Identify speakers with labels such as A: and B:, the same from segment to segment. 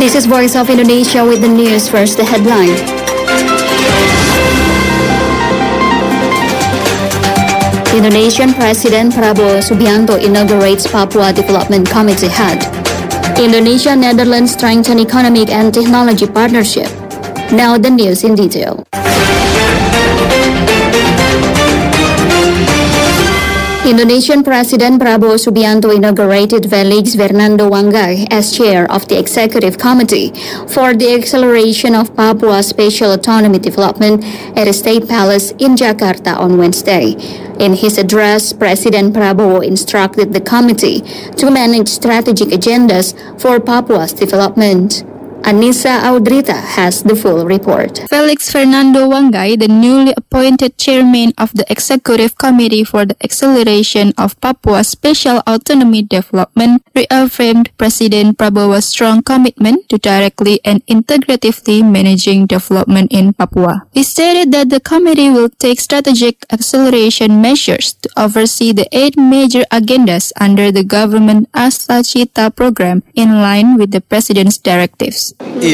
A: This is Voice of Indonesia with the news. First, the headline. Indonesian President Prabowo Subianto inaugurates Papua Development Committee head. Indonesia-Netherlands strengthen economic and technology partnership. Now the news in detail. Indonesian President Prabowo Subianto inaugurated Felix Fernando Wanggai as chair of the Executive Committee for the Acceleration of Papua Special Autonomy Development at the State Palace in Jakarta on Wednesday. In his address, President Prabowo instructed the committee to manage strategic agendas for Papua's development. Anissa Audrita has the full report.
B: Felix Fernando Wanggai, the newly appointed chairman of the Executive Committee for the Acceleration of Papua Special Autonomy Development, reaffirmed President Prabowo's strong commitment to directly and integratively managing development in Papua. He stated that the committee will take strategic acceleration measures to oversee the 8 major agendas under the government Asacita program in line with the President's directives.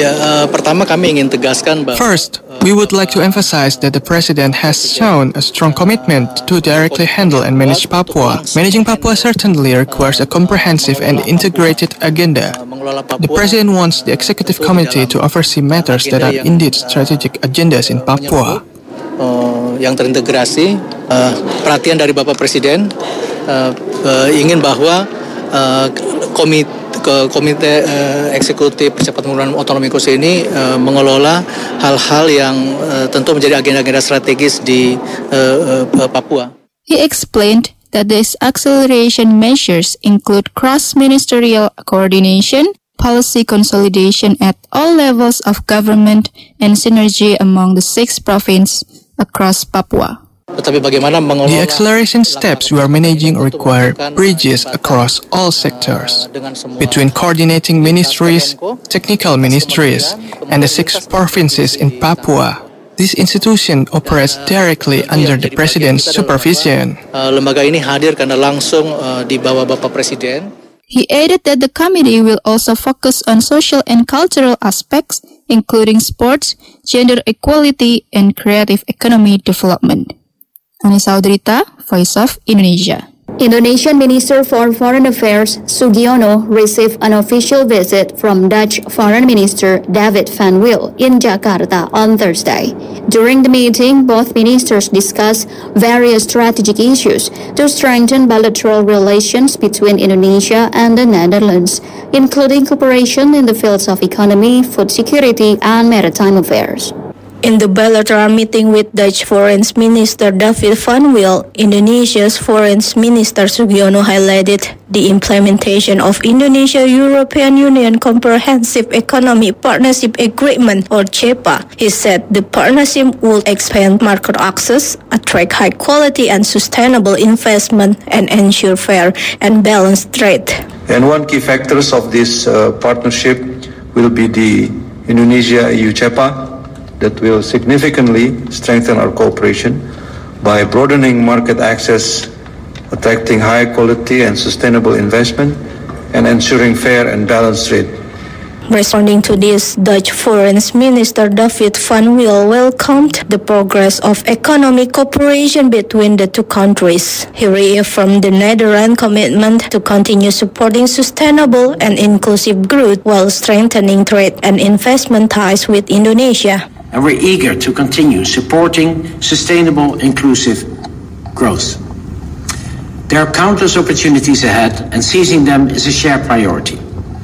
C: First, we would like to emphasize that the President has shown a strong commitment to directly handle and manage Papua. Managing Papua certainly requires a comprehensive and integrated agenda. The President wants the Executive Committee to oversee matters that are indeed strategic agendas in Papua.
D: Yang terintegrasi, perhatian dari Bapak Presiden ingin bahwa Komite Eksekutif Percepatan Pembangunan Otonomi Khusus ini mengelola hal-hal yang tentu menjadi agenda-agenda strategis di Papua.
B: He explained that these acceleration measures include cross-ministerial coordination, policy consolidation at all levels of government, and synergy among the 6 provinces across Papua.
C: The acceleration steps we are managing require bridges across all sectors, between coordinating ministries, technical ministries, and the 6 provinces in Papua. This institution operates directly under the President's supervision.
D: Lembaga ini hadir karena langsung di bawah Bapak Presiden.
B: He added that the committee will also focus on social and cultural aspects, including sports, gender equality, and creative economy development. Anissa Audrita, Voice of Indonesia.
A: Indonesian Minister for Foreign Affairs Sugiono received an official visit from Dutch Foreign Minister David van Wil in Jakarta on Thursday. During the meeting, both ministers discussed various strategic issues to strengthen bilateral relations between Indonesia and the Netherlands, including cooperation in the fields of economy, food security, and maritime affairs.
E: In the bilateral meeting with Dutch Foreign Minister David van Wil, Indonesia's Foreign Minister Sugiono highlighted the implementation of Indonesia-European Union Comprehensive Economic Partnership Agreement, or CEPA. He said the partnership would expand market access, attract high-quality and sustainable investment, and ensure fair and balanced trade.
F: And one key factors of this partnership will be the Indonesia-EU CEPA, that will significantly strengthen our cooperation by broadening market access, attracting high quality and sustainable investment, and ensuring fair and balanced trade.
E: Responding to this, Dutch Foreign Minister David van Wil welcomed the progress of economic cooperation between the 2 countries. He reaffirmed the Netherlands' commitment to continue supporting sustainable and inclusive growth while strengthening trade and investment ties with Indonesia.
G: And we're eager to continue supporting sustainable, inclusive growth. There are countless opportunities ahead, and seizing them is a shared priority.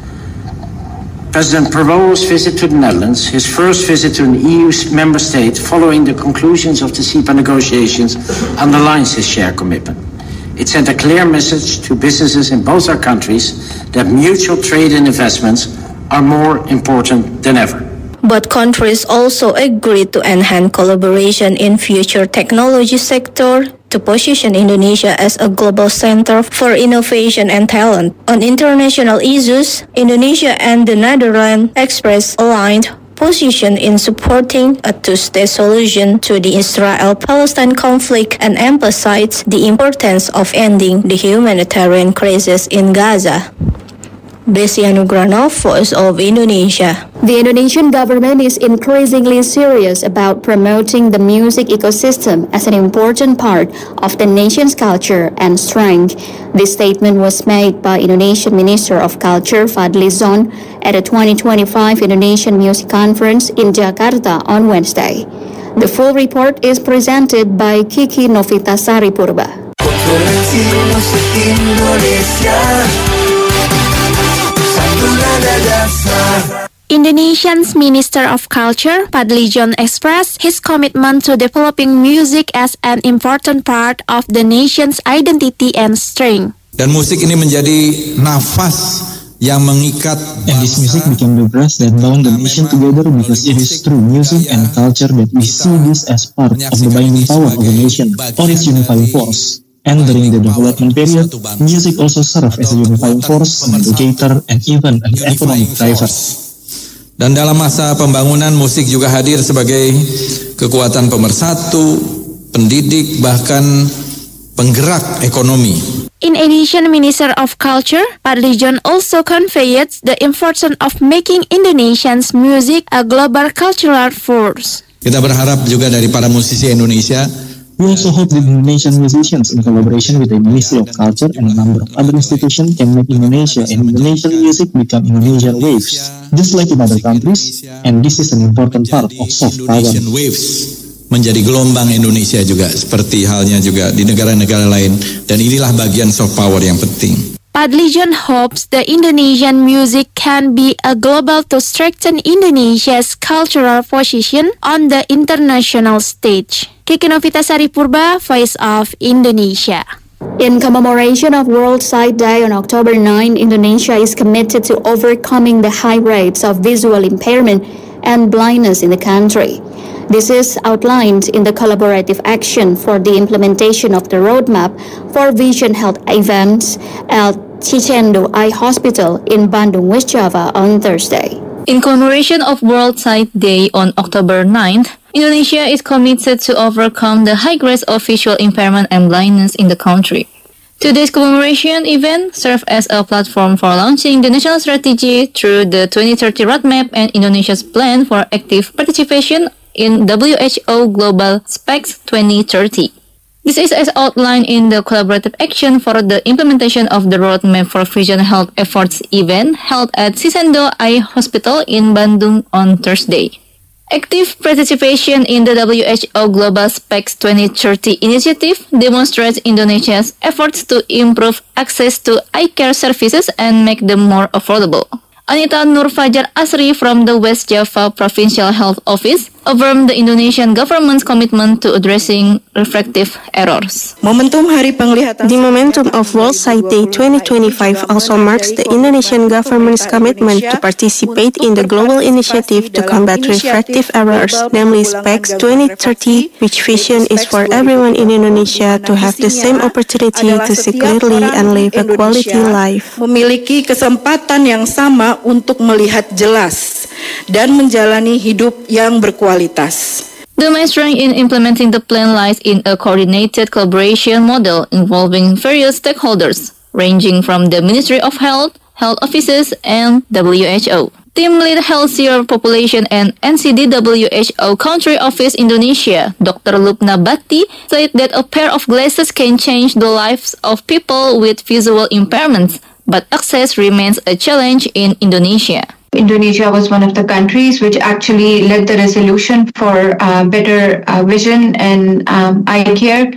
G: President Prabowo's visit to the Netherlands, his first visit to an EU member state following the conclusions of the CEPA negotiations, underlines his shared commitment. It sent a clear message to businesses in both our countries that mutual trade and investments are more important than ever.
E: But countries also agreed to enhance collaboration in future technology sector to position Indonesia as a global center for innovation and talent. On international issues, Indonesia and the Netherlands expressed aligned position in supporting a 2-state solution to the Israel-Palestine conflict and emphasized the importance of ending the humanitarian crisis in Gaza. Desi Anugranov, Voice of Indonesia.
A: The Indonesian government is increasingly serious about promoting the music ecosystem as an important part of the nation's culture and strength. This statement was made by Indonesian Minister of Culture Fadly Zon at the 2025 Indonesian Music Conference in Jakarta on Wednesday. The full report is presented by Kiki Novitasari Purba.
H: Indonesia's Minister of Culture, Fadly Zon, expressed his commitment to developing music as an important part of the nation's identity and strength.
I: Dan musik ini menjadi nafas yang mengikat.
J: And this music became the brass that bound the nation together because it is through music and culture that we see this as part of the binding power of the nation or its unifying force. And during the development period, music also served as a unifying force, an educator, and even an economic driver.
I: Dan dalam masa pembangunan, musik juga hadir sebagai kekuatan pemersatu, pendidik, bahkan penggerak ekonomi.
H: In addition, Minister of Culture, Fadly Zon also conveyed the importance of making Indonesian's music a global cultural force.
I: Kita berharap juga dari para musisi Indonesia.
J: We also hope that Indonesian musicians, in collaboration with the Ministry of Culture and a number of other institutions, can make Indonesia and Indonesian music become Indonesian waves, just like in other countries, and this is an important part of soft power.
I: Indonesian waves menjadi gelombang Indonesia juga, seperti halnya juga di negara-negara lain, dan inilah bagian soft power yang penting.
H: Fadly Zon hopes the Indonesian music can be a global to strengthen Indonesia's cultural position on the international stage. Kiki Novitasari Purba, Voice of Indonesia.
A: In commemoration of World Sight Day on October 9, Indonesia is committed to overcoming the high rates of visual impairment and blindness in the country. This is outlined in the collaborative action for the implementation of the roadmap for vision health events at Cicendo Eye Hospital in Bandung, West Java on Thursday.
K: In commemoration of World Sight Day on October 9th, Indonesia is committed to overcome the high rates of visual impairment and blindness in the country. Today's commemoration event serves as a platform for launching the national strategy through the 2030 roadmap and Indonesia's plan for active participation in WHO Global SPECS 2030. This is as outlined in the collaborative action for the implementation of the Roadmap for Vision Health Efforts event held at Cicendo Eye Hospital in Bandung on Thursday. Active participation in the WHO Global SPECS 2030 initiative demonstrates Indonesia's efforts to improve access to eye care services and make them more affordable. Anita Nur Fajar Asri from the West Java Provincial Health Office affirmed the Indonesian government's commitment to addressing refractive errors.
L: The momentum of World Sight Day 2025 also marks the Indonesian government's commitment to participate in the global initiative to combat refractive errors, namely SPECS 2030, which vision is for everyone in Indonesia to have the same opportunity to see clearly and live a quality life.
M: Memiliki kesempatan yang sama untuk melihat jelas dan menjalani hidup yang berkualitas.
K: The main strength in implementing the plan lies in a coordinated collaboration model involving various stakeholders, ranging from the Ministry of Health, health offices, and WHO. Team Lead Healthier Population and NCD WHO Country Office Indonesia, Dr. Lubna Bhatti, said that a pair of glasses can change the lives of people with visual impairments, but access remains a challenge in Indonesia.
N: Indonesia was one of the countries which actually led the resolution for better vision and eye care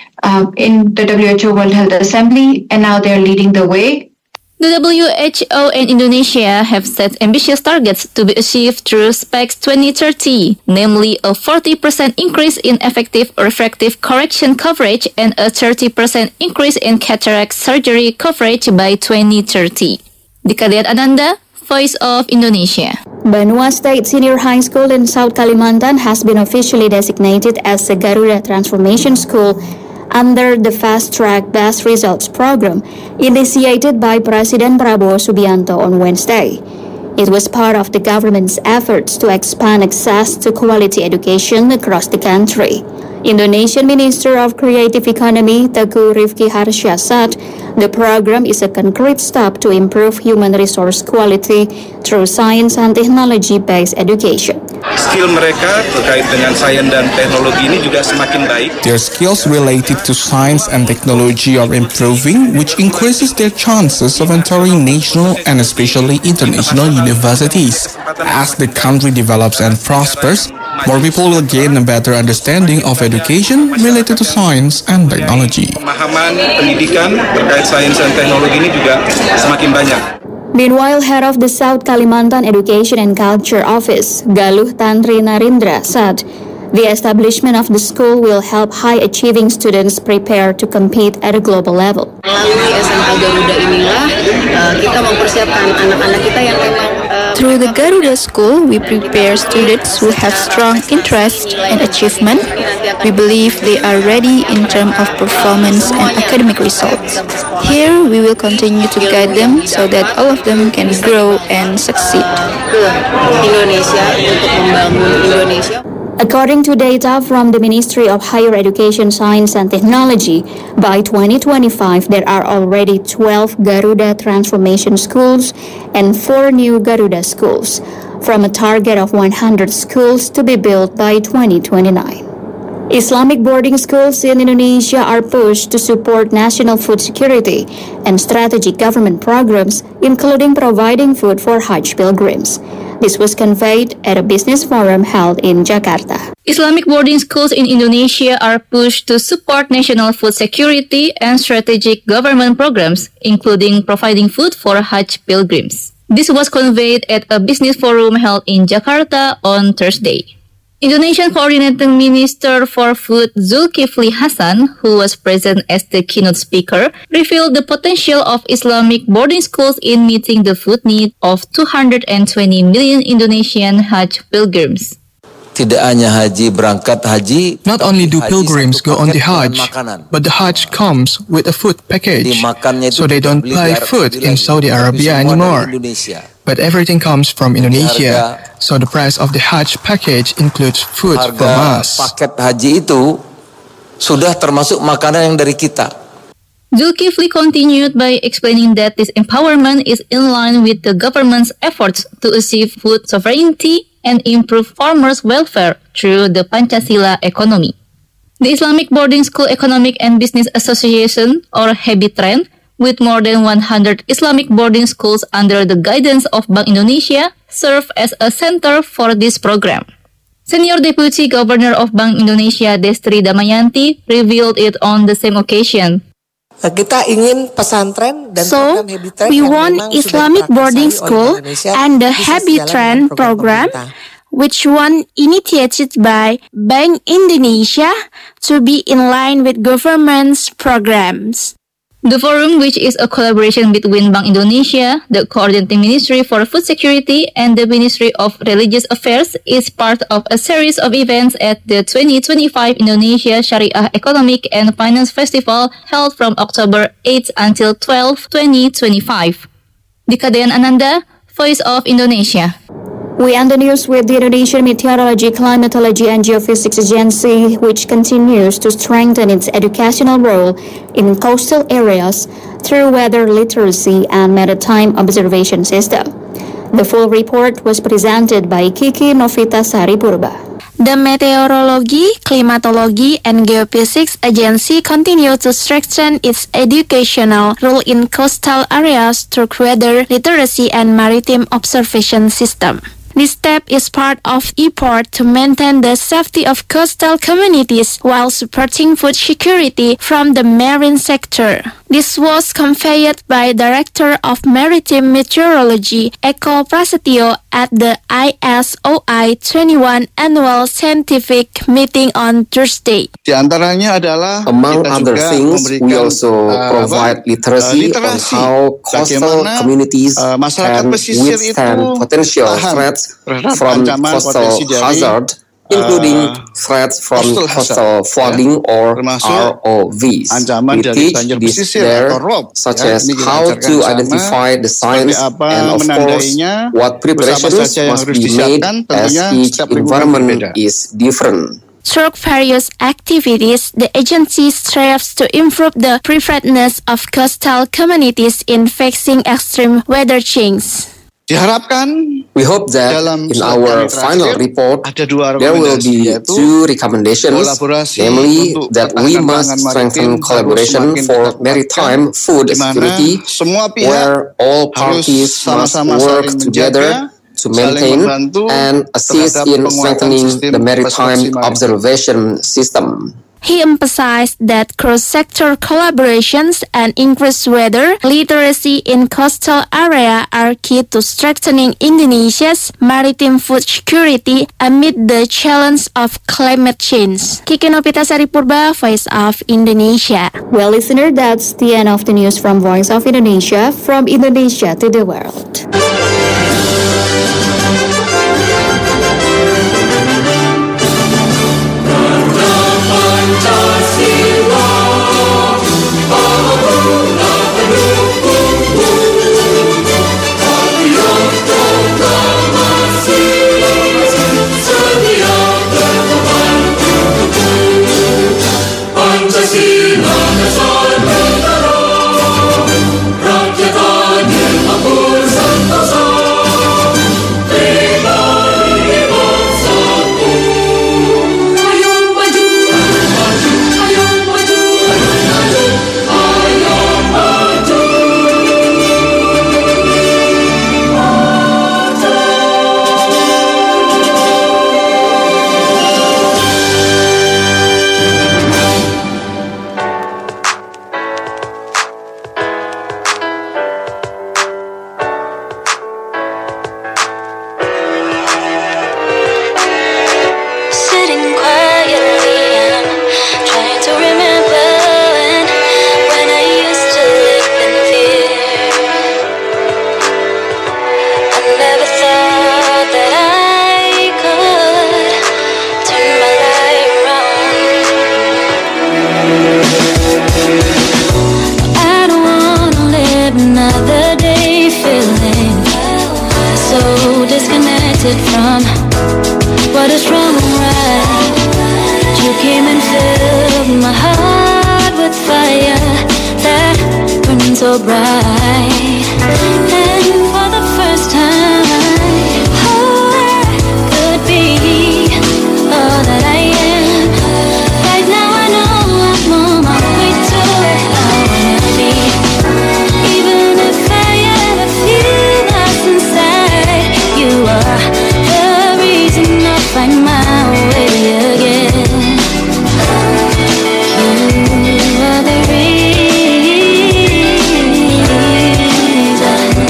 N: in the WHO World Health Assembly, and now they're leading the way.
K: The WHO and Indonesia have set ambitious targets to be achieved through SPECS 2030, namely a 40% increase in effective refractive correction coverage and a 30% increase in cataract surgery coverage by 2030. Dikadiat Ananda, Voice of Indonesia.
A: Banua State Senior High School in South Kalimantan has been officially designated as a Garuda Transformation School under the Fast Track Best Results program initiated by President Prabowo Subianto on Wednesday. It was part of the government's efforts to expand access to quality education across the country. Indonesian Minister of Creative Economy Teguh Rifki Harsha said the program is a concrete step to improve human resource quality through science and technology-based education.
O: Skill mereka terkait dengan sains dan teknologi ini juga semakin baik.
P: Their skills related to science and technology are improving, which increases their chances of entering national and especially international universities. As the country develops and prospers, more people will gain a better understanding of education related to science and technology.
O: Pemahaman pendidikan terkait sains dan teknologi ini juga semakin banyak.
A: Meanwhile, head of the South Kalimantan Education and Culture Office, Galuh Tantri Narindra, said the establishment of the school will help high-achieving students prepare to compete at a global level.
Q: Melalui SMA Garuda inilah kita mempersiapkan anak-anak kita yang memang
B: Through the Garuda School, we prepare students who have strong interest and achievement. We believe they are ready in terms of performance and academic results. Here, we will continue to guide them so that all of them can grow and succeed.
Q: Indonesia untuk membangun Indonesia.
A: According to data from the Ministry of Higher Education, Science and Technology, by 2025 there are already 12 Garuda Transformation Schools and 4 new Garuda schools, from a target of 100 schools to be built by 2029. Islamic boarding schools in Indonesia are pushed to support national food security and strategic government programs, including providing food for Hajj pilgrims. This was conveyed at a business forum held in Jakarta.
K: Islamic boarding schools in Indonesia are pushed to support national food security and strategic government programs, including providing food for Hajj pilgrims. This was conveyed at a business forum held in Jakarta on Thursday. Indonesian Coordinating Minister for Food Zulkifli Hasan, who was present as the keynote speaker, revealed the potential of Islamic boarding schools in meeting the food need of 220 million Indonesian Hajj pilgrims.
R: Tidak hanya haji berangkat haji.
C: Not only do pilgrims go on the Hajj, but the Hajj comes with a food package, so they don't buy food in Saudi Arabia anymore. But everything comes from Indonesia, so the price of the Hajj package includes food from us.
R: Paket haji itu sudah termasuk makanan yang dari kita.
K: Zulkifli continued by explaining that this empowerment is in line with the government's efforts to achieve food sovereignty and improve farmers' welfare through the Pancasila economy. The Islamic Boarding School Economic and Business Association, or HABITREN, with more than 100 Islamic boarding schools under the guidance of Bank Indonesia, serve as a center for this program. Senior Deputy Governor of Bank Indonesia, Destri Damayanti, revealed it on the same occasion.
Q: Kita ingin pesantren dan
H: So, we want Islamic boarding school and the HABITREN program, which one initiated by Bank Indonesia, to be in line with government's programs.
K: The forum, which is a collaboration between Bank Indonesia, the Coordinating Ministry for Food Security, and the Ministry of Religious Affairs, is part of a series of events at the 2025 Indonesia Syariah Economic and Finance Festival held from October 8 until 12, 2025. Dikadean Ananda, Voice of Indonesia.
A: We end the news with the Indonesian Meteorology, Climatology and Geophysics Agency, which continues to strengthen its educational role in coastal areas through weather literacy and maritime observation system. The full report was presented by Kiki Novitasari Purba.
H: The Meteorology, Climatology, and Geophysics Agency continues to strengthen its educational role in coastal areas through weather literacy and maritime observation system. This step is part of effort to maintain the safety of coastal communities while supporting food security from the marine sector. This was conveyed by Director of Maritime Meteorology, Eko Prasetyo, at the ISOI 21 Annual Scientific Meeting on Thursday.
S: Di antaranya adalah
R: among other things, we also provide literacy on how coastal communities can withstand potential threats from coastal hazard, including threats from coastal flooding or ROVs. We teach this there, such as how to identify the signs and, of course, what preparations must be made as each environment is different.
H: Through various activities, the agency strives to improve the preparedness of coastal communities in facing extreme weather change.
R: We hope that in our final report, there will be 2 recommendations, namely that we must strengthen collaboration for maritime food security, where all parties must work together to maintain and assist in strengthening the maritime observation system.
H: He emphasized that cross-sector collaborations and increased weather literacy in coastal area are key to strengthening Indonesia's maritime food security amid the challenge of climate change. Kiki Novitasari Purba, Voice of Indonesia.
A: Well, listener, that's the end of the news from Voice of Indonesia, from Indonesia to the world.
S: From what is wrong and right, you came and filled my heart with fire that burns so bright. And for the first time, I could be all that I am. Right now I know I'm on my way to where I wanna be. Even if I ever feel lost inside, you are the reason I find my way again. You are the reason.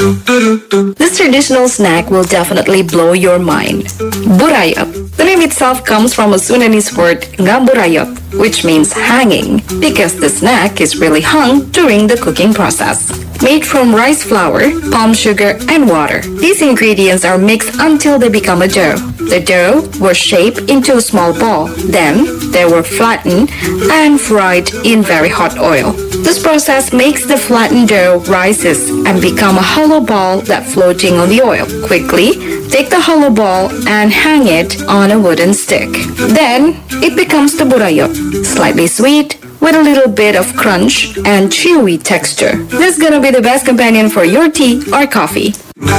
T: This traditional snack will definitely blow your mind. Burayot. The name itself comes from a Sundanese word ngaburayot, which means hanging, because the snack is really hung during the cooking process. Made from rice flour, palm sugar, and water. These ingredients are mixed until they become a dough. The dough was shaped into a small ball. Then, they were flattened and fried in very hot oil. This process makes the flattened dough rises and become a hollow ball that floating on the oil. Quickly, take the hollow ball and hang it on a wooden stick. Then, it becomes the burayot, slightly sweet, with a little bit of crunch and chewy texture. This is gonna be the best companion for your tea or coffee.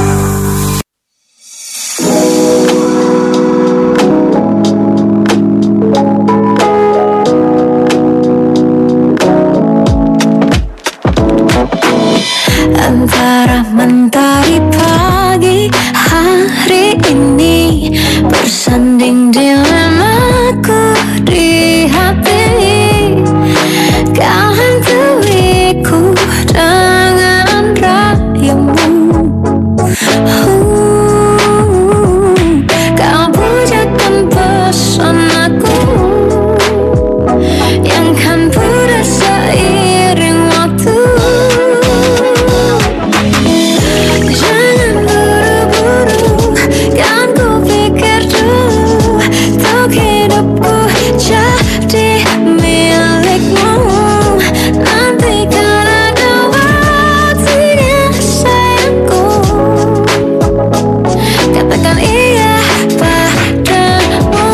S: Antara mentari pagi hari ini bersanding dilemaku di hati. Kau hantuiku dengan rayamu. Kau pujakan pesonaku yang kan pudar seiring waktu. Jangan buru-buru, kan ku pikir dulu untuk hidupku jadi milikmu. Nanti kan ada waktunya sayangku, katakan iya padamu.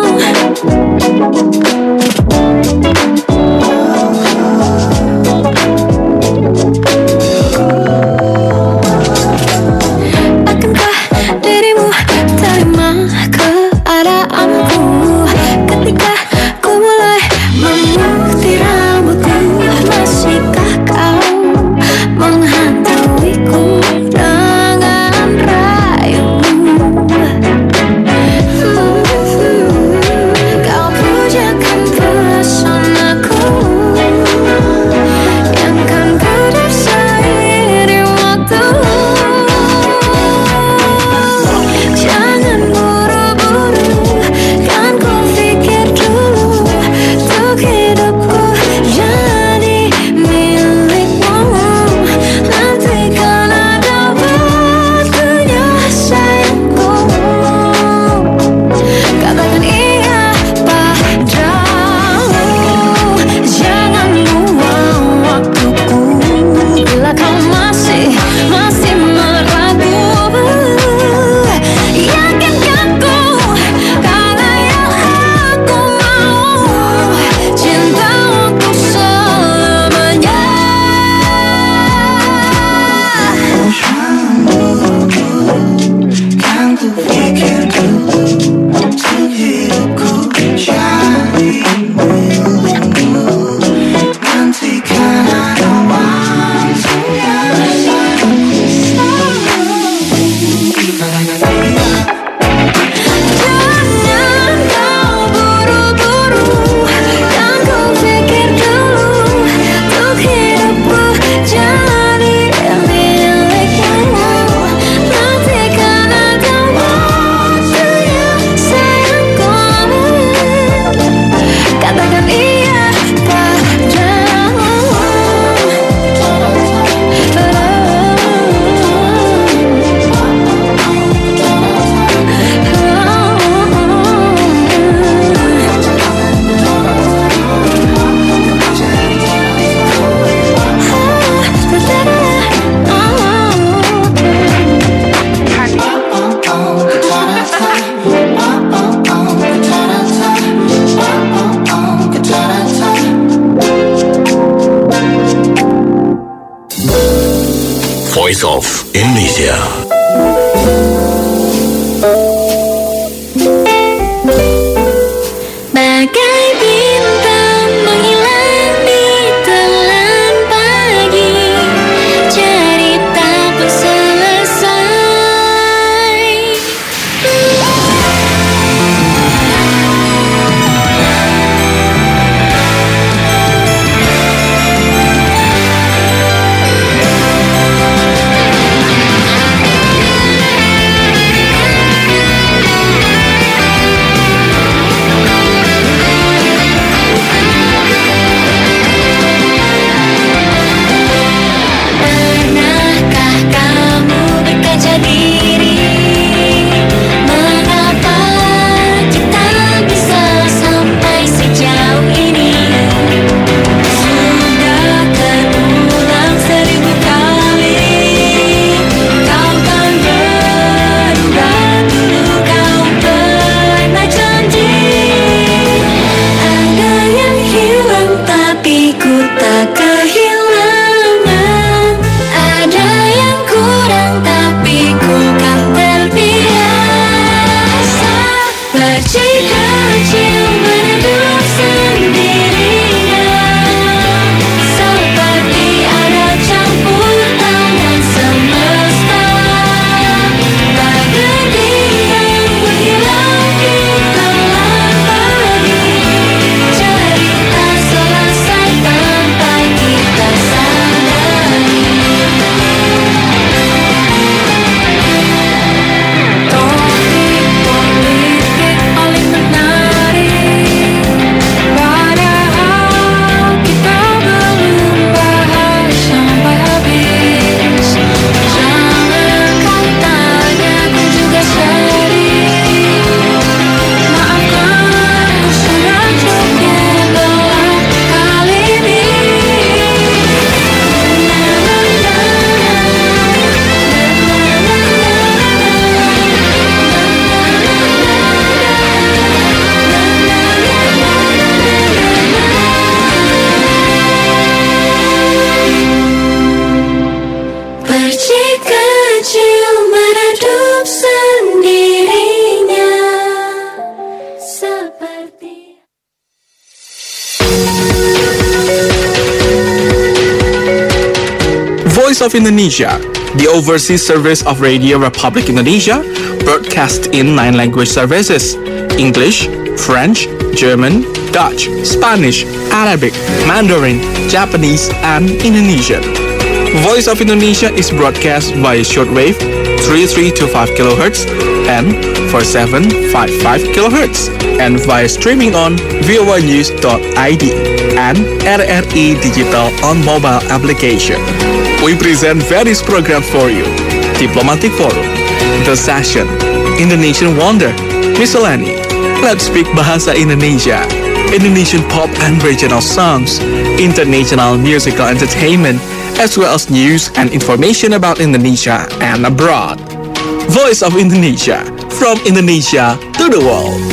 S: Akankah dirimu terima keadaanku ketika ku mulai memutih rambutku? Masihkah kau menghantuiku dengan rayamu? Kau pujakan pesonaku yang kan pudar seiring waktu. Jangan buru-buru, kan ku pikir dulu untuk hidupku jadi milikmu. Nanti kan ada waktunya sayangku, katakan iya padamu. Jangan buang waktuku bila kau masih meragu. Yakinkan ku kalau yang aku mau cinta untuk selamanya. Kan ku pikir dulu untuk hidupku jadi milikmu. Nanti kan ada waktunya jangan kau buru-buru, kan ku pikir dulu untuk hidupku jadi milikmu. Nanti kan ada waktunya sayangku, katakan iya padamu.
U: Voice of Indonesia.
S: Bagai bintang menghilang di telan pagi, cerita pun selesai. Archie kecil meredup sendirinya seperti
P: Voice of Indonesia, the overseas service of Radio Republic Indonesia, broadcast in 9 language services: English, French, German, Dutch, Spanish, Arabic, Mandarin, Japanese, and Indonesian. Voice of Indonesia is broadcast via shortwave 3325 kHz and 4755 kHz and via streaming on voanews.id and RRI Digital on mobile application. We present various programs for you: Diplomatic Forum, The Session, Indonesian Wonder, Miscellany, Let's Speak Bahasa Indonesia, Indonesian pop and regional songs, international musical entertainment, as well as news and information about Indonesia and abroad. Voice of Indonesia, from Indonesia to the world.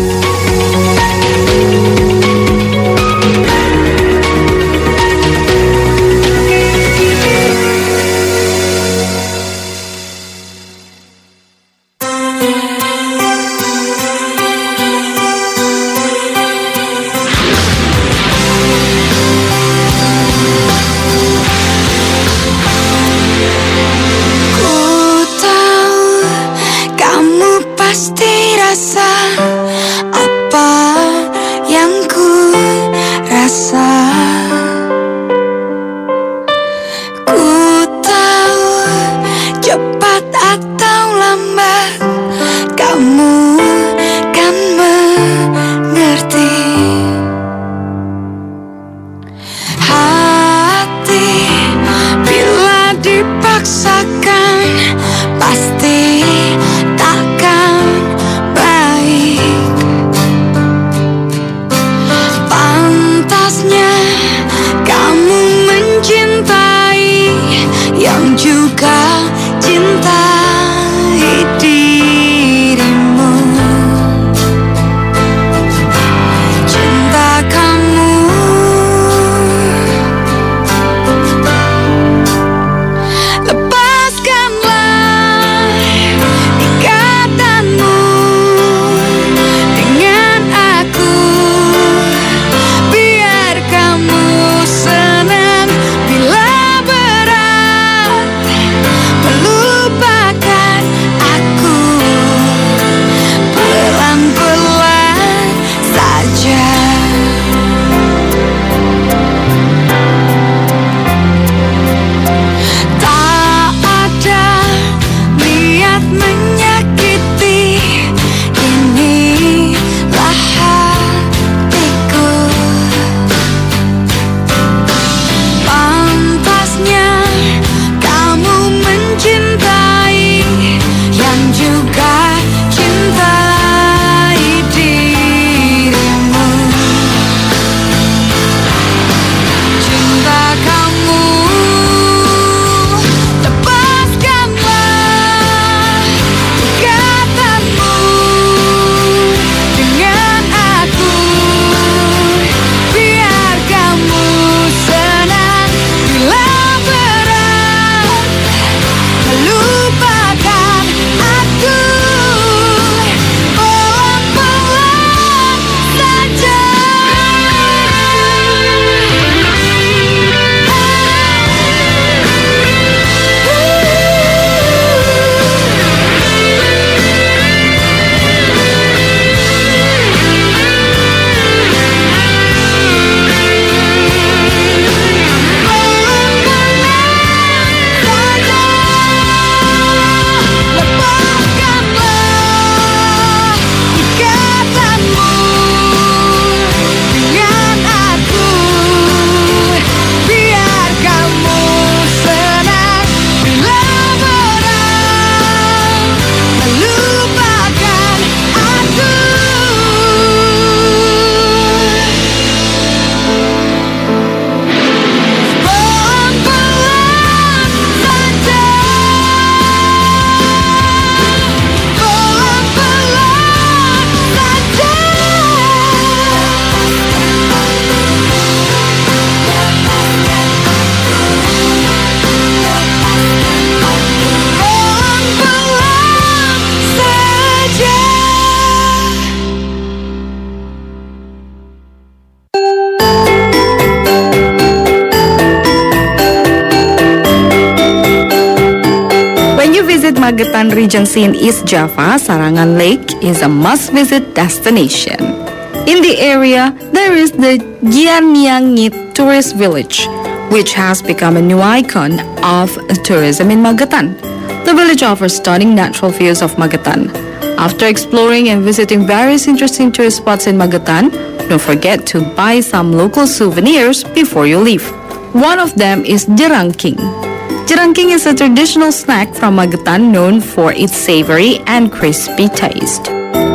T: Magetan Regency in East Java, Sarangan Lake is a must-visit destination. In the area, there is the Gianyangit Tourist Village, which has become a new icon of tourism in Magetan. The village offers stunning natural views of Magetan. After exploring and visiting various interesting tourist spots in Magetan, don't forget to buy some local souvenirs before you leave. One of them is jerangking. Jerangking is a traditional snack from Magetan known for its savory and crispy taste.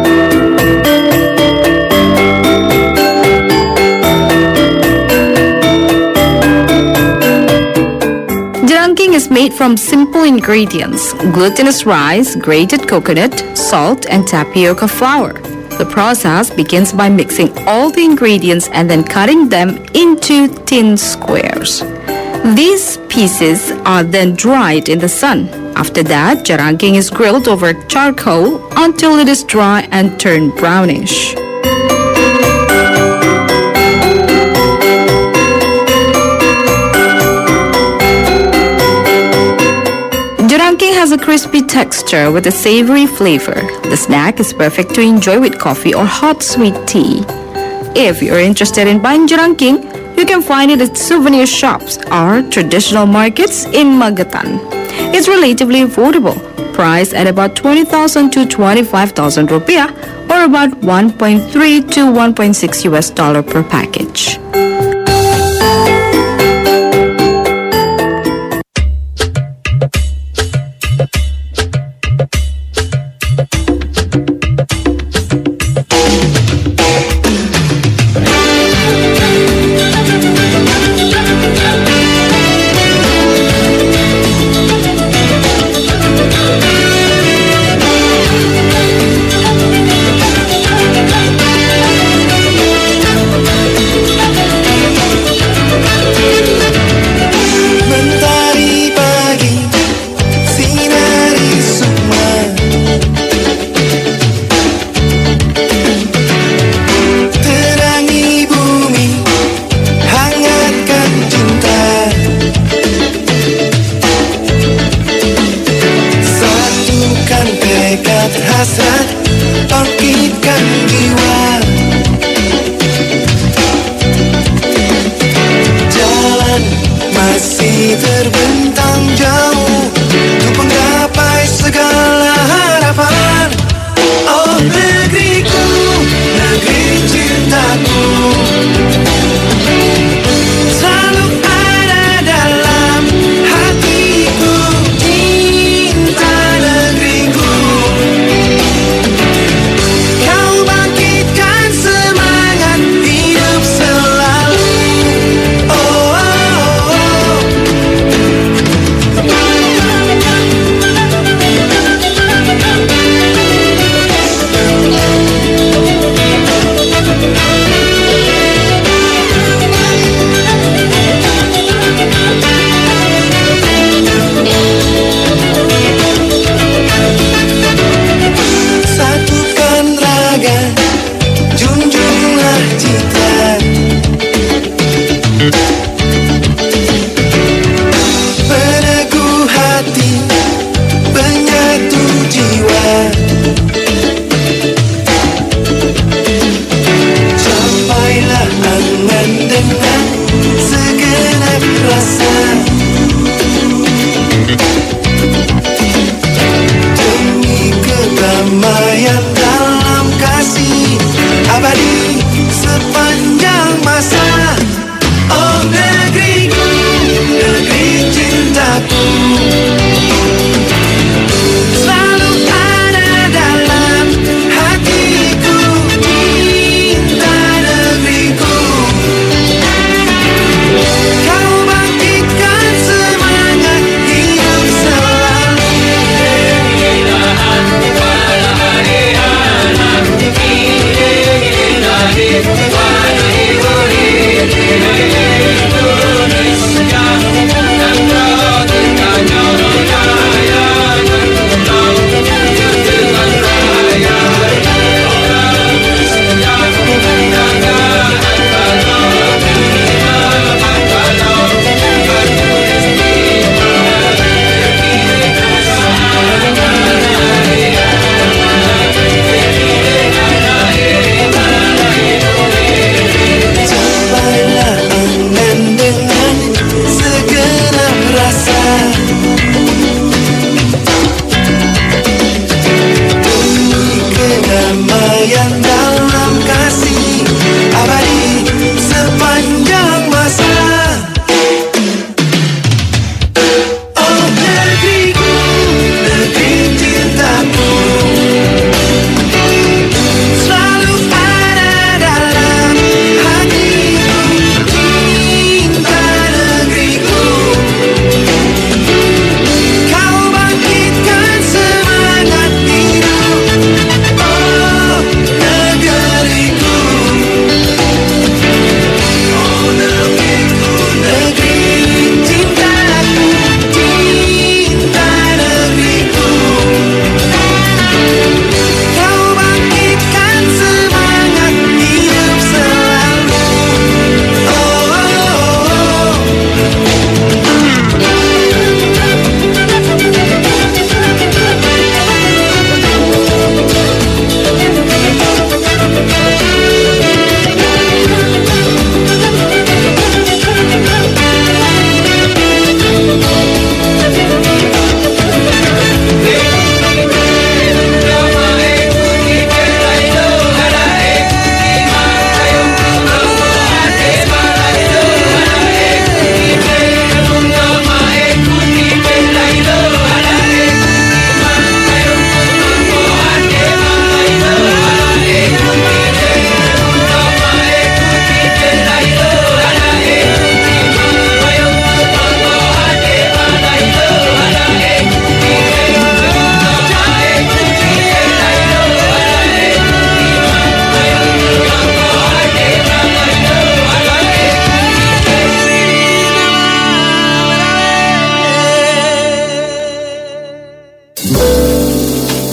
T: Jerangking is made from simple ingredients: glutinous rice, grated coconut, salt, and tapioca flour. The process begins by mixing all the ingredients and then cutting them into thin squares. These pieces are then dried in the sun. After that, jerangking is grilled over charcoal until it is dry and turned brownish. Jerangking has a crispy texture with a savory flavor. The snack is perfect to enjoy with coffee or hot sweet tea. If you're interested in buying jerangking, you can find it at souvenir shops or traditional markets in Magetan. It's relatively affordable, priced at about 20,000 to 25,000 rupiah, or about 1.3 to 1.6 US dollar per package.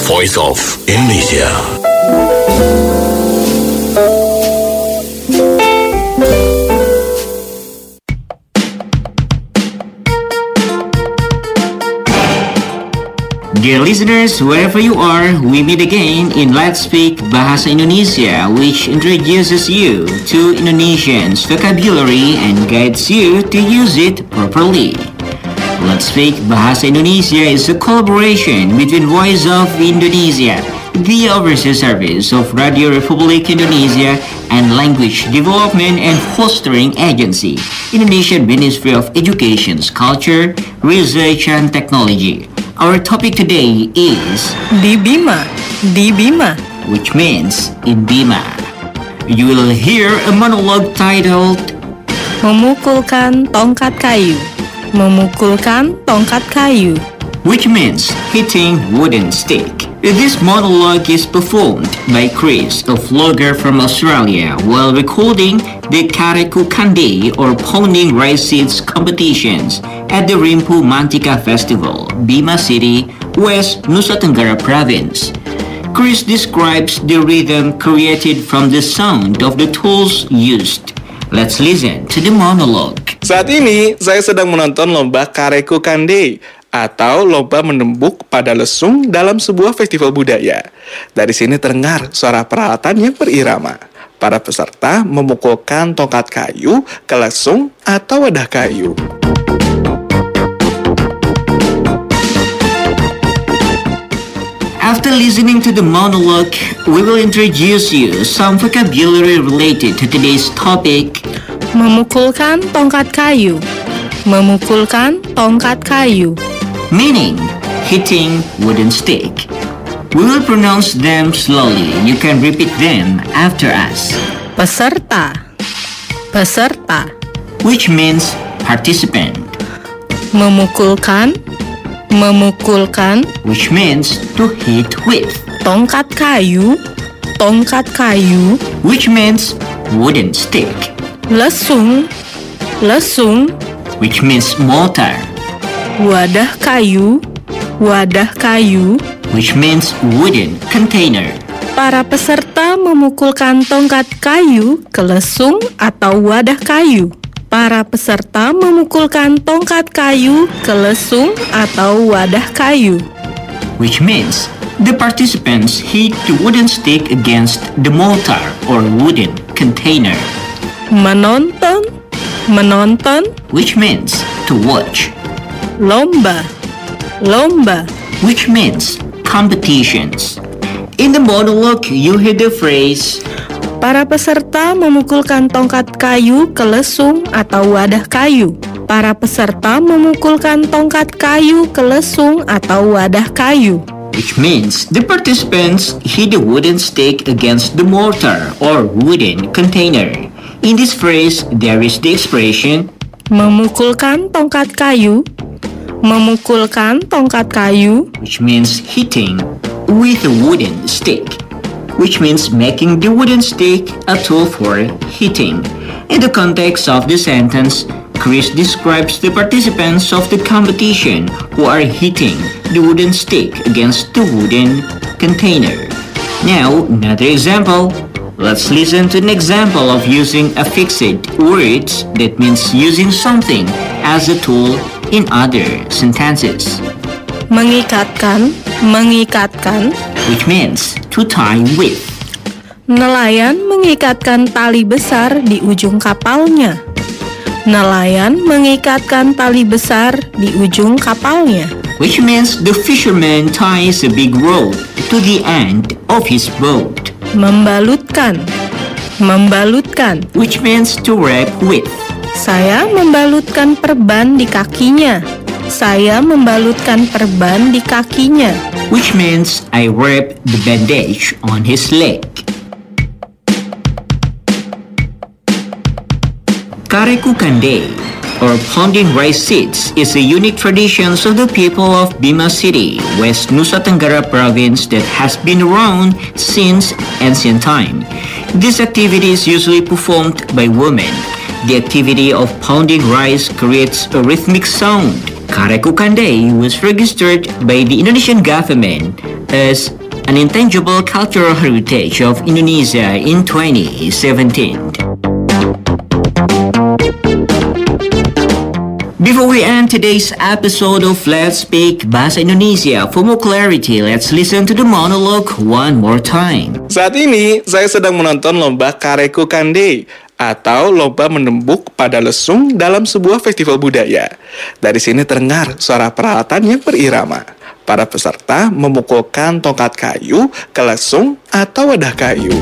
U: Voice of Indonesia.
D: Dear listeners, wherever you are, we meet again in Let's Speak Bahasa Indonesia, which introduces you to Indonesians vocabulary and guides you to use it properly. Let's Speak Bahasa Indonesia is a collaboration between Voice of Indonesia, the overseas service of Radio Republik Indonesia, and Language Development and Fostering Agency, Indonesian Ministry of Education, Culture, Research and Technology. Our topic today is
V: Di Bima,
D: which means in Bima. You will hear a monologue titled
V: Memukulkan tongkat kayu,
D: which means hitting wooden stick. This monologue is performed by Chris, a vlogger from Australia, while recording the Kareku Kande or pounding rice seeds competitions at the Rimpu Mantika Festival, Bima City, West Nusa Tenggara Province. Chris describes the rhythm created from the sound of the tools used. Let's listen to the monologue.
P: Saat ini, saya sedang menonton lomba Kareku Kande, atau lomba menembuk pada lesung dalam sebuah festival budaya. Dari sini terdengar suara peralatan yang berirama. Para peserta memukulkan tongkat kayu ke lesung atau wadah kayu.
D: After listening to the monologue, we will introduce you some vocabulary related to today's topic.
V: Memukulkan tongkat kayu.
D: Meaning, hitting wooden stick. We will pronounce them slowly. You can repeat them after us.
V: Peserta,
D: which means participant.
V: Memukulkan,
D: which means to hit with.
V: Tongkat kayu,
D: which means wooden stick.
V: Lesung,
D: which means mortar.
V: Wadah kayu,
D: which means wooden container.
V: Para peserta memukulkan tongkat kayu ke lesung atau wadah kayu.
D: Which means the participants hit the wooden stick against the mortar or wooden container.
V: Menonton,
D: which means to watch.
V: Lomba,
D: which means competitions. In the monologue, you hear the phrase
V: para peserta memukulkan tongkat kayu ke lesung atau wadah kayu.
D: Which means the participants hit the wooden stick against the mortar or wooden container. In this phrase, there is the expression
V: memukulkan tongkat kayu,
D: which means hitting with a wooden stick, which means making the wooden stick a tool for hitting. In the context of the sentence, Chris describes the participants of the competition who are hitting the wooden stick against the wooden container. Now, another example. Let's listen to an example of using affixed words that means using something as a tool in other sentences.
V: Mengikatkan,
D: which means to tie with.
V: Nelayan mengikatkan tali besar di ujung kapalnya.
D: Which means the fisherman ties a big rope to the end of his boat.
V: Membalutkan,
D: which means to wrap with.
V: Saya membalutkan perban di kakinya.
D: Which means I wrap the bandage on his leg. Kareku Kande, or pounding rice seeds, is a unique tradition of the people of Bima City, West Nusa Tenggara Province that has been around since ancient time. This activity is usually performed by women. The activity of pounding rice creates a rhythmic sound. Kareku Kande was registered by the Indonesian government as an intangible cultural heritage of Indonesia in 2017. Before we end today's episode of Let's Speak Bahasa Indonesia, for more clarity, let's listen to the monologue one more time.
P: Saat ini, saya sedang menonton lomba Kareku Kande, atau lomba menembuk pada lesung dalam sebuah festival budaya. Dari sini terdengar suara peralatan yang berirama. Para peserta memukulkan tongkat kayu ke lesung atau wadah kayu.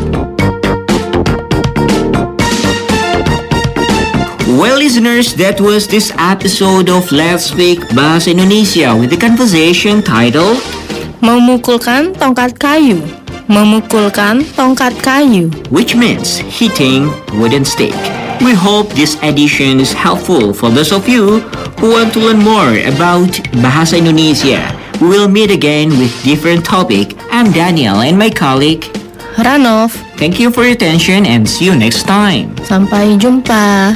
D: Well, listeners, that was this episode of Let's Speak Bahasa Indonesia with the conversation titled
V: Memukulkan tongkat kayu. Memukulkan tongkat kayu,
D: which means hitting wooden stick. We hope this edition is helpful for those of you who want to learn more about Bahasa Indonesia. We will meet again with different topic. I'm Daniel and my colleague
V: Ranov.
D: Thank you for your attention and see you next time.
V: Sampai jumpa.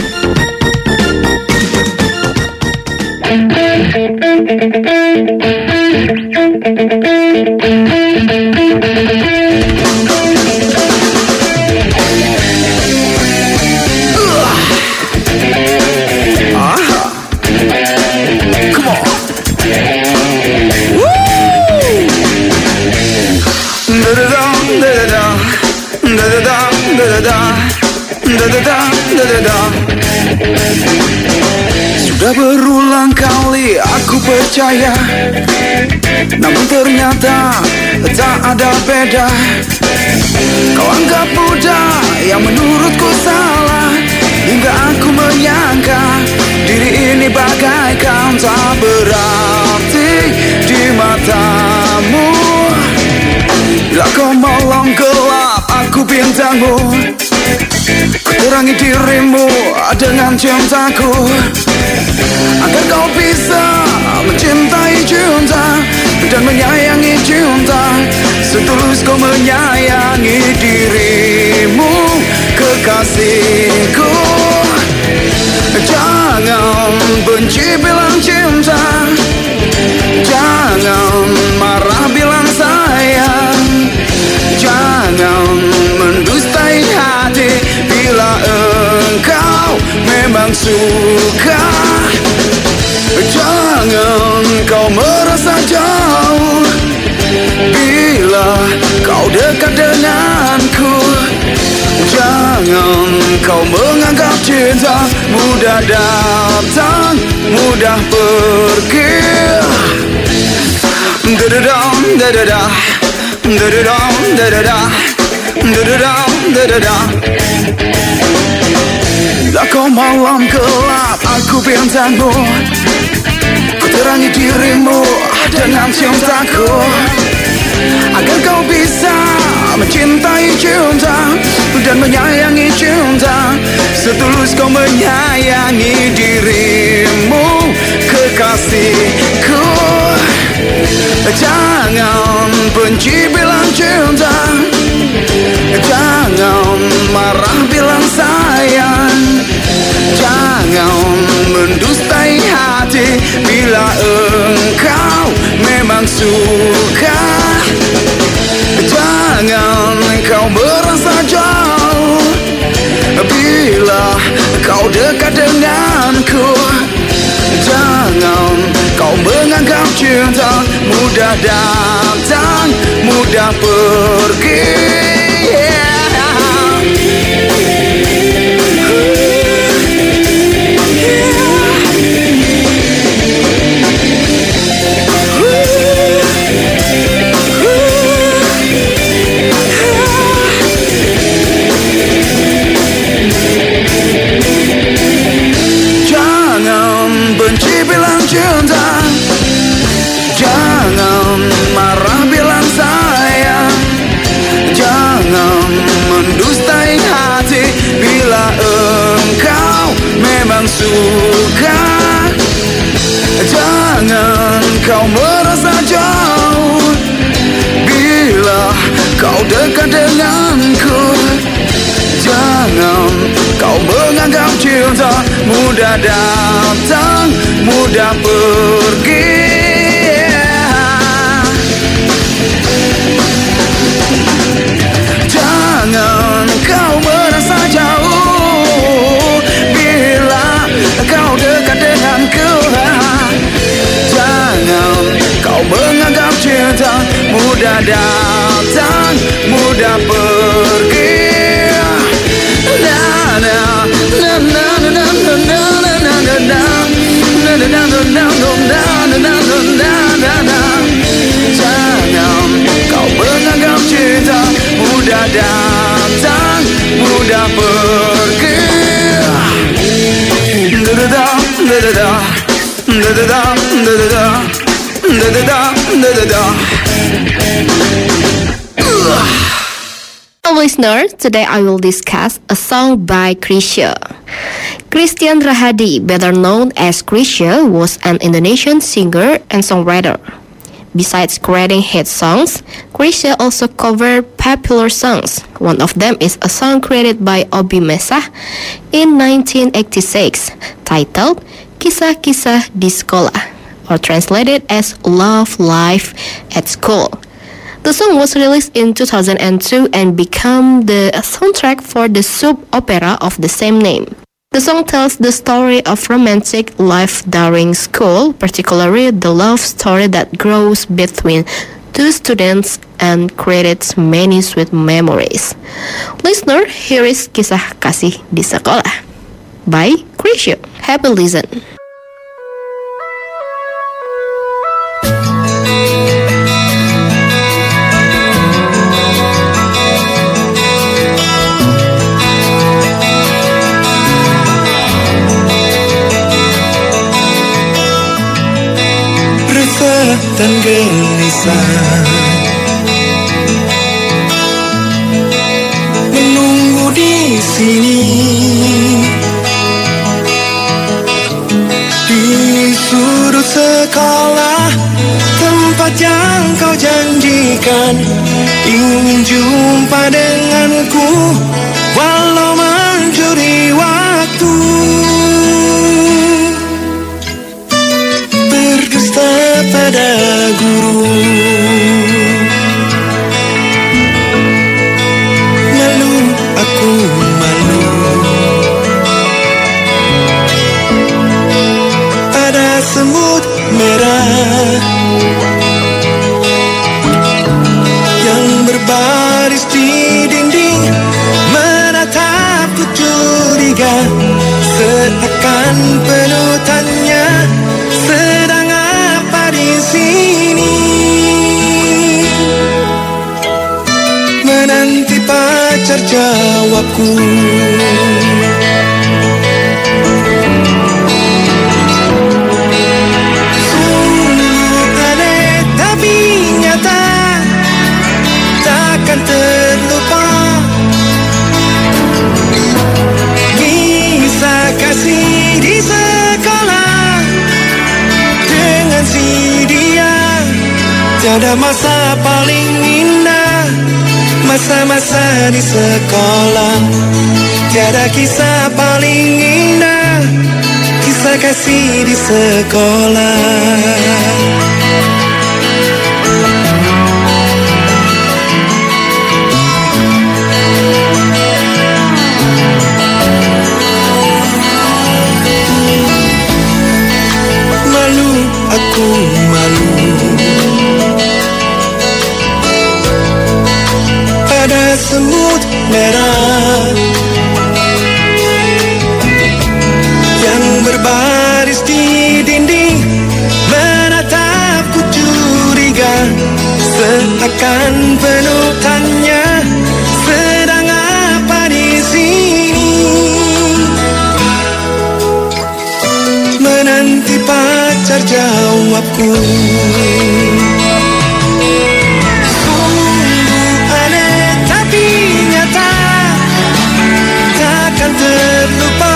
F: Sudah berulang kali aku percaya, namun ternyata tak ada beda. Kau anggap mudah yang menurutku salah, hingga aku menyangka diri ini bagaikan tak berarti di matamu. Bila kau malam gelap, aku bintangmu, ku terangi dirimu dengan cintaku, agar kau bisa mencintai cinta dan menyayangi cinta setulus kau menyayangi dirimu, kekasihku. Jangan benci bilang cinta, jangan marah bilang sayang, jangan mendustai hati bila engkau memang suka. Jangan kau merasa jauh bila kau dekat denganku. Jangan kau menganggap cinta mudah datang, mudah pergi. Da-da-dam, da-da-da, da-da-dam, da-da-da, da-da-dam, da-da-da. Bila kau malam gelap, aku bintangmu, ku terangi dirimu dengan cintaku, agar kau bisa mencintai cinta dan menyayangi cinta setulus kau menyayangi dirimu, kekasihku. Jangan benci bilang cinta, jangan marah bilang sayang, jangan mendustai hati bila engkau memang suka. Jangan kau merasa jauh bila kau dekat denganku. Jangan kau menganggap cinta mudah datang, mudah pergi. Cinta, jangan marah bilang sayang, jangan mendustai hati bila engkau memang suka. Jangan kau merasa jauh bila kau dekat denganku. Jangan kau menganggap cinta mudah datang, mudah pergi. datang, mudah pergi. Jangan kau menganggap cinta mudah datang, mudah pergi.
E: Listener, today I will discuss a song by Chrisye. Christian Rahadi, better known as Chrisye, was an Indonesian singer and songwriter. Besides creating hit songs, Chrisye also covered popular songs. One of them is a song created by Obi Mesah in 1986, titled Kisah-Kisah di Sekolah, or translated as Love Life at School. The song was released in 2002 and became the soundtrack for the soap opera of the same name. The song tells the story of romantic life during school, particularly the love story that grows between two students and creates many sweet memories. Listener, here is Kisah Kasih di Sekolah by Chrisye. Happy listen.
F: Dan gelisah menunggu di sini, di sudut sekolah, tempat yang kau janjikan, ingin jumpa denganku walau mencuri waktu. Berdusta pada guru, malu aku malu. Ada semut merah yang berbaris di dinding, menatapku curiga, seakan penuh tanya, sedang apa di sini? Menanti pacar jawabku. Sungguh aneh tapi nyata, takkan terlupa. Kisah kasih di sekolah dengan si dia, tiada masa paling indah, masa-masa di sekolah. Tiada kisah paling indah, kisah kasih di sekolah. Malu aku malu. Ada semut merah yang berbaris di dinding, menatapku curiga, seakan penuh tanya, sedang apa di sini? Menanti pacar jawabku. Terlupa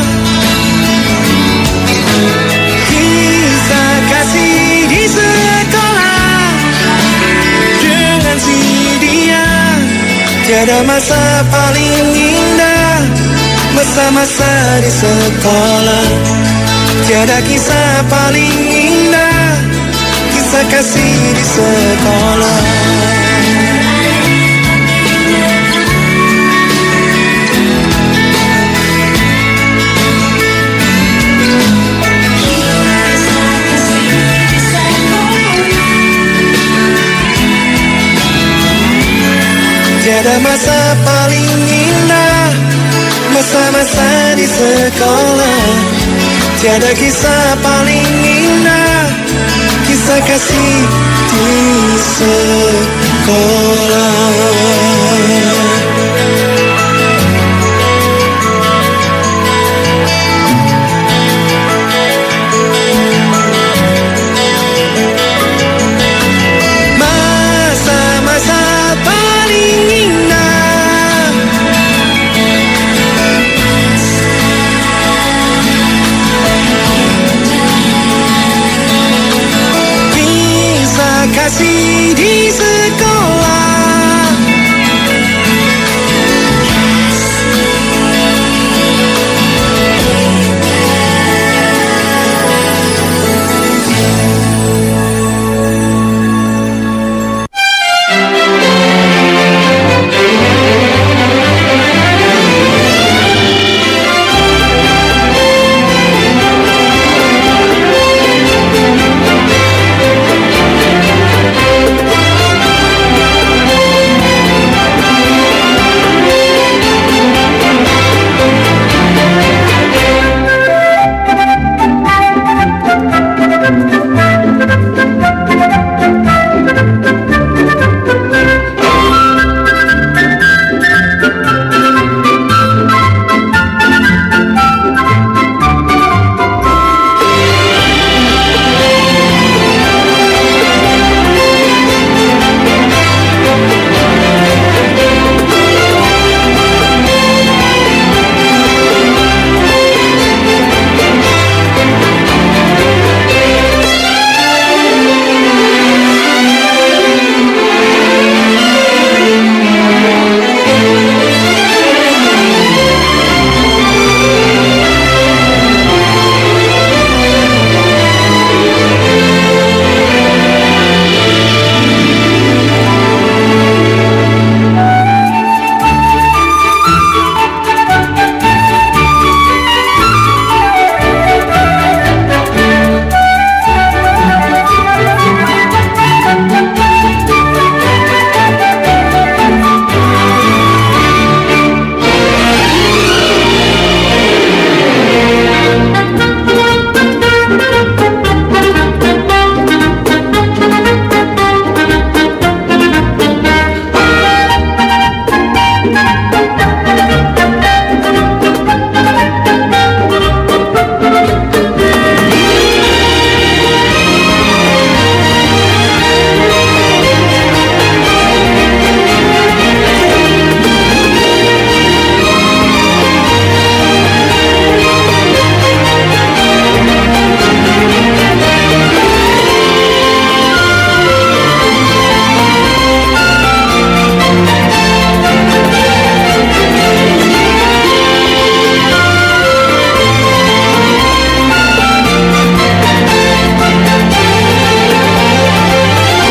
F: kisah kasih di sekolah dengan si dia, tiada masa paling indah, masa-masa di sekolah. Tiada kisah paling indah, kisah kasih di sekolah. Tiada masa paling indah, masa-masa di sekolah. Tiada kisah paling indah, kisah kasih di sekolah. Kasih di